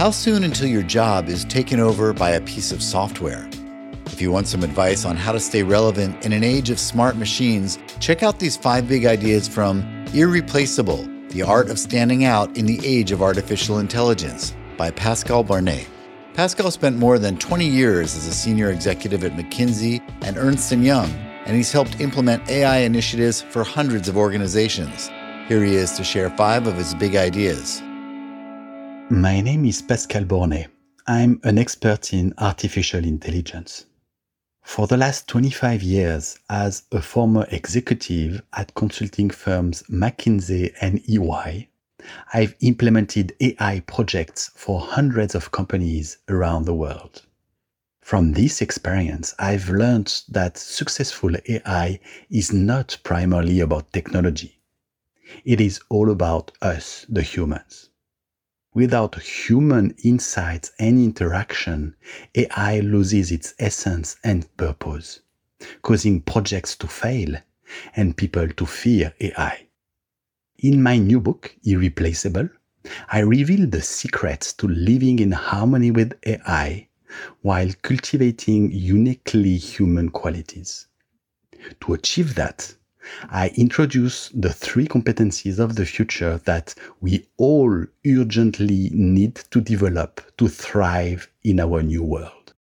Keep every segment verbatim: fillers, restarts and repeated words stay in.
How soon until your job is taken over by a piece of software? If you want some advice on how to stay relevant in an age of smart machines, check out these five big ideas from Irreplaceable, The Art of Standing Out in the Age of Artificial Intelligence by Pascal Barnet. Pascal spent more than twenty years as a senior executive at McKinsey and Ernst and Young, and he's helped implement A I initiatives for hundreds of organizations. Here he is to share five of his big ideas. My name is Pascal Barnet. I'm an expert in artificial intelligence. For the last twenty-five years, as a former executive at consulting firms McKinsey and E Y, I've implemented A I projects for hundreds of companies around the world. From this experience, I've learned that successful A I is not primarily about technology. It is all about us, the humans. Without human insights and interaction, A I loses its essence and purpose, causing projects to fail and people to fear A I. In my new book, Irreplaceable, I reveal the secrets to living in harmony with A I while cultivating uniquely human qualities. To achieve that, I introduce the three competencies of the future that we all urgently need to develop to thrive in our new world.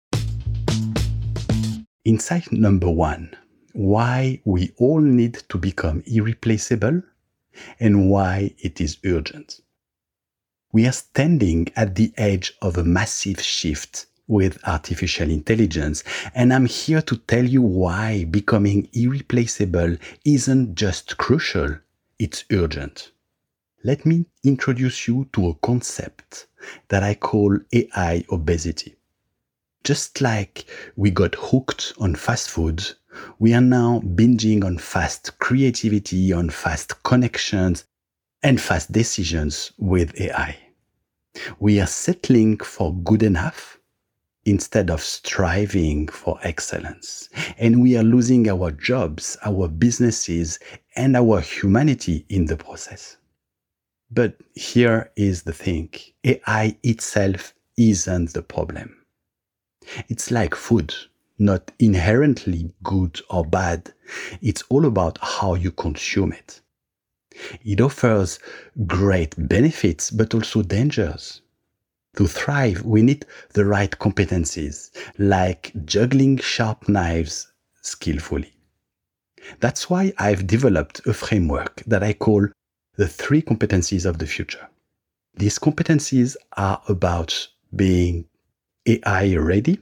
Insight number one, why we all need to become irreplaceable and why it is urgent. We are standing at the edge of a massive shift with artificial intelligence, and I'm here to tell you why becoming irreplaceable isn't just crucial, it's urgent. Let me introduce you to a concept that I call A I obesity. Just like we got hooked on fast food, we are now binging on fast creativity, on fast connections, and fast decisions with A I. We are settling for good enough instead of striving for excellence. And we are losing our jobs, our businesses, and our humanity in the process. But here is the thing. A I itself isn't the problem. It's like food, not inherently good or bad. It's all about how you consume it. It offers great benefits, but also dangers. To thrive, we need the right competencies, like juggling sharp knives skillfully. That's why I've developed a framework that I call the three competencies of the future. These competencies are about being A I ready,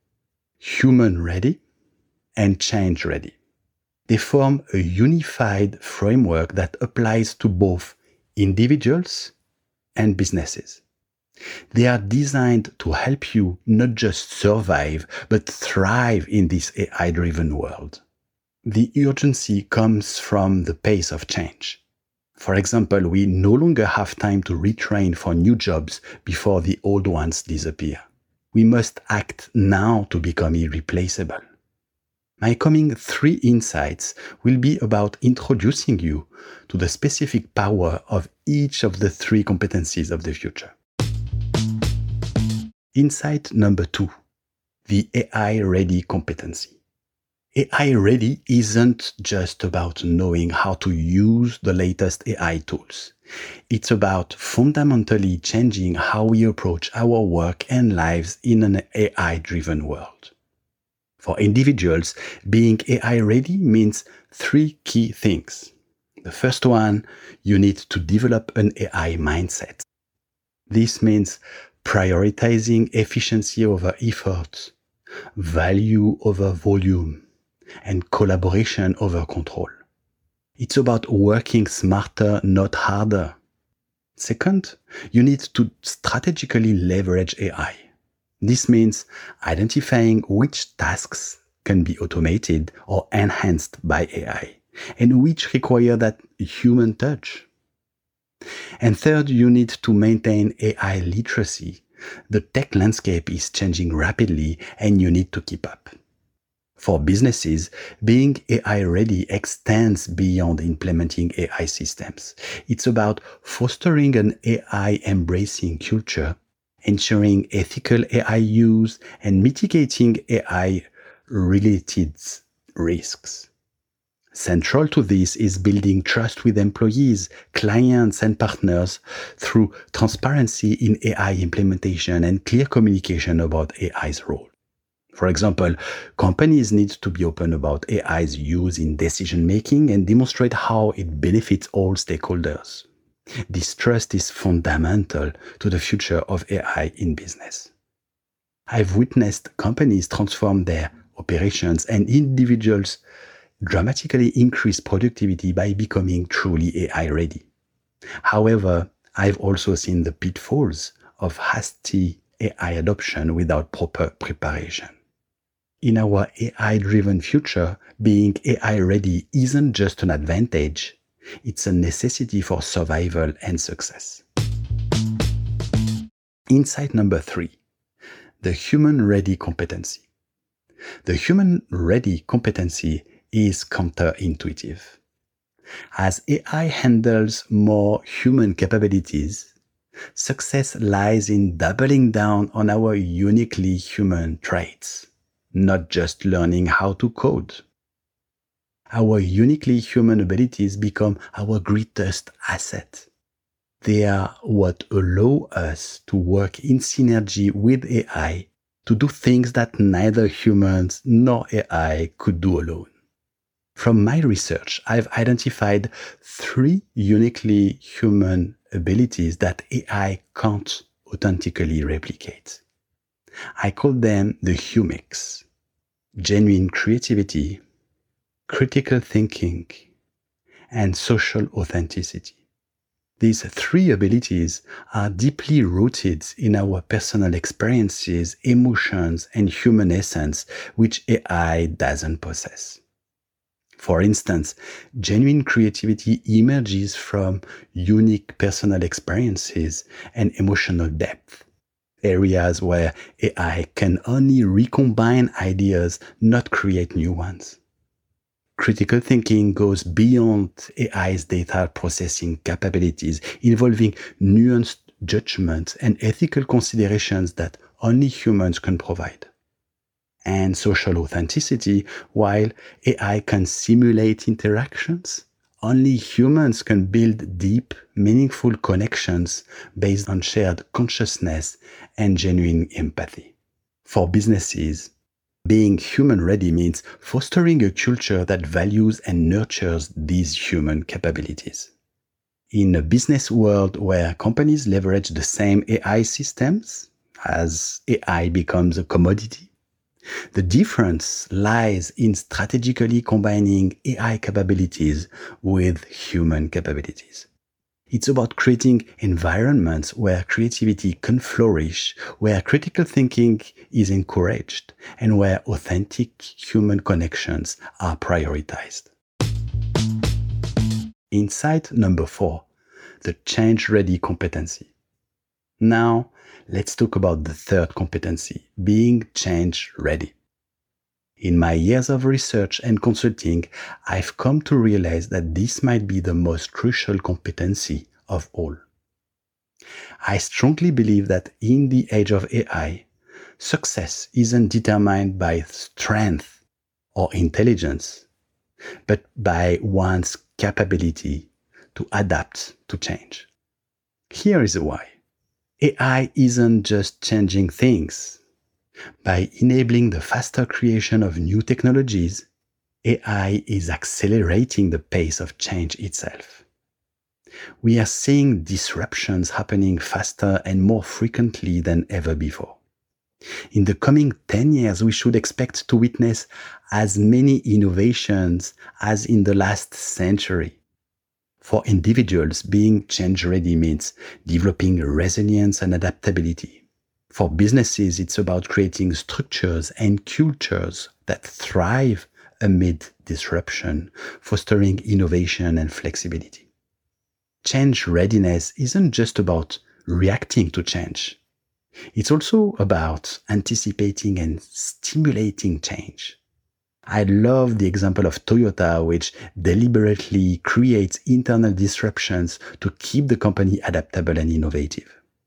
human ready, and change ready. They form a unified framework that applies to both individuals and businesses. They are designed to help you not just survive, but thrive in this A I-driven world. The urgency comes from the pace of change. For example, we no longer have time to retrain for new jobs before the old ones disappear. We must act now to become irreplaceable. My coming three insights will be about introducing you to the specific power of each of the three competencies of the future. Insight number two, the A I-ready competency. A I-ready isn't just about knowing how to use the latest A I tools. It's about fundamentally changing how we approach our work and lives in an A I-driven world. For individuals, being A I-ready means three key things. The first one, you need to develop an A I mindset. This means prioritizing efficiency over effort, value over volume, and collaboration over control. It's about working smarter, not harder. Second, you need to strategically leverage A I. This means identifying which tasks can be automated or enhanced by A I, and which require that human touch. And third, you need to maintain A I literacy. The tech landscape is changing rapidly and you need to keep up. For businesses, being A I ready extends beyond implementing A I systems. It's about fostering an A I embracing culture ensuring ethical A I use, and mitigating A I-related risks. Central to this is building trust with employees, clients, and partners through transparency in A I implementation and clear communication about A I's role. For example, companies need to be open about A I's use in decision-making and demonstrate how it benefits all stakeholders. This trust is fundamental to the future of A I in business. I've witnessed companies transform their operations and individuals dramatically increase productivity by becoming truly A I ready. However, I've also seen the pitfalls of hasty A I adoption without proper preparation. In our A I-driven future, being A I ready isn't just an advantage, it's a necessity for survival and success. Insight number three, the human-ready competency. The human-ready competency is counterintuitive. As A I handles more human capabilities, success lies in doubling down on our uniquely human traits, not just learning how to code. Our uniquely human abilities become our greatest asset. They are what allow us to work in synergy with A I to do things that neither humans nor A I could do alone. From my research, I've identified three uniquely human abilities that A I can't authentically replicate. I call them the HUMIX: genuine creativity, critical thinking, and social authenticity. These three abilities are deeply rooted in our personal experiences, emotions, and human essence, which A I doesn't possess. For instance, genuine creativity emerges from unique personal experiences and emotional depth, areas where A I can only recombine ideas, not create new ones. Critical thinking goes beyond A I's data processing capabilities, involving nuanced judgment and ethical considerations that only humans can provide. And social authenticity, while A I can simulate interactions, only humans can build deep, meaningful connections based on shared consciousness and genuine empathy. For businesses, being human-ready means fostering a culture that values and nurtures these human capabilities. In a business world where companies leverage the same A I systems as A I becomes a commodity, the difference lies in strategically combining A I capabilities with human capabilities. It's about creating environments where creativity can flourish, where critical thinking is encouraged, and where authentic human connections are prioritized. Insight number four, the change-ready competency. Now, let's talk about the third competency, being change-ready. In my years of research and consulting, I've come to realize that this might be the most crucial competency of all. I strongly believe that in the age of A I, success isn't determined by strength or intelligence, but by one's capability to adapt to change. Here is why. A I isn't just changing things. By enabling the faster creation of new technologies, A I is accelerating the pace of change itself. We are seeing disruptions happening faster and more frequently than ever before. In the coming ten years, we should expect to witness as many innovations as in the last century. For individuals, being change-ready means developing resilience and adaptability. For businesses, it's about creating structures and cultures that thrive amid disruption, fostering innovation and flexibility. Change readiness isn't just about reacting to change. It's also about anticipating and stimulating change. I love the example of Toyota, which deliberately creates internal disruptions to keep the company adaptable and innovative.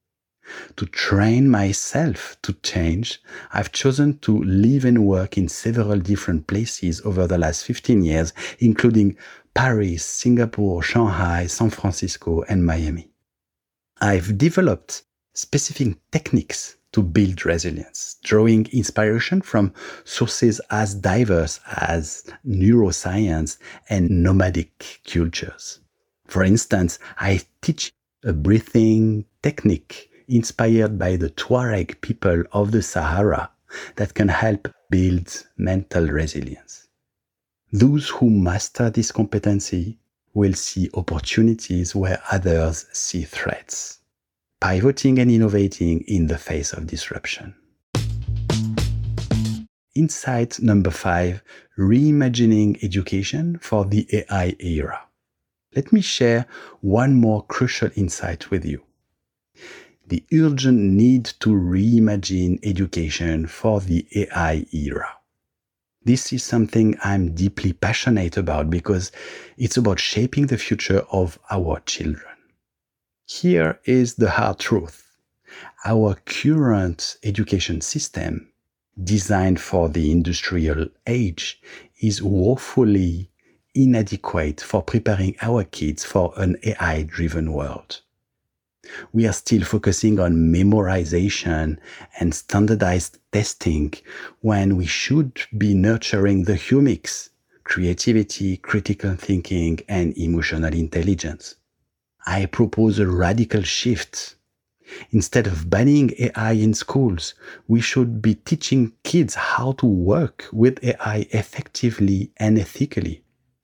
To train myself to change, I've chosen to live and work in several different places over the last fifteen years, including Paris, Singapore, Shanghai, San Francisco, and Miami. I've developed specific techniques to build resilience, drawing inspiration from sources as diverse as neuroscience and nomadic cultures. For instance, I teach a breathing technique inspired by the Tuareg people of the Sahara that can help build mental resilience. Those who master this competency will see opportunities where others see threats, pivoting and innovating in the face of disruption. Insight number five, reimagining education for the A I era. Let me share one more crucial insight with you. The urgent need to reimagine education for the A I era. This is something I'm deeply passionate about because it's about shaping the future of our children. Here is the hard truth. Our current education system, designed for the industrial age, is woefully inadequate for preparing our kids for an A I-driven world. We are still focusing on memorization and standardized testing when we should be nurturing the humics, creativity, critical thinking, and emotional intelligence. I propose a radical shift. Instead of banning A I in schools, we should be teaching kids how to work with A I effectively and ethically.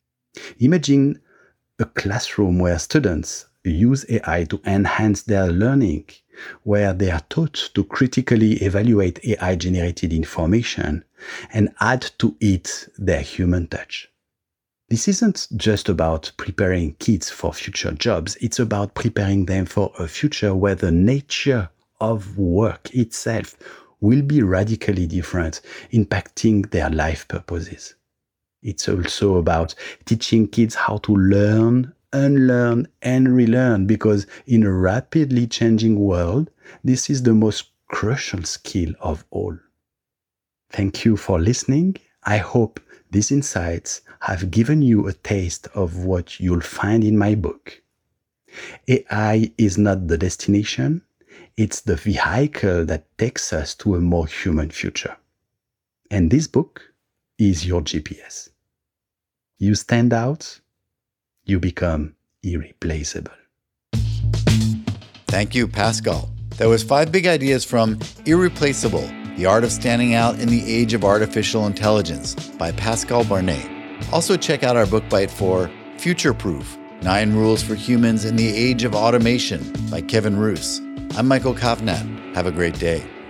Imagine a classroom where students use A I to enhance their learning, where they are taught to critically evaluate A I-generated information and add to it their human touch. This isn't just about preparing kids for future jobs, it's about preparing them for a future where the nature of work itself will be radically different, impacting their life purposes. It's also about teaching kids how to learn, unlearn, and relearn, because in a rapidly changing world, this is the most crucial skill of all. Thank you for listening. I hope these insights have given you a taste of what you'll find in my book. A I is not the destination, it's the vehicle that takes us to a more human future. And this book is your G P S. You stand out, you become irreplaceable. Thank you, Pascal. That was five big ideas from Irreplaceable, The Art of Standing Out in the Age of Artificial Intelligence by Pascal Barnet. Also check out our book bite for Future Proof, Nine Rules for Humans in the Age of Automation by Kevin Roos. I'm Michael Kovnat. Have a great day.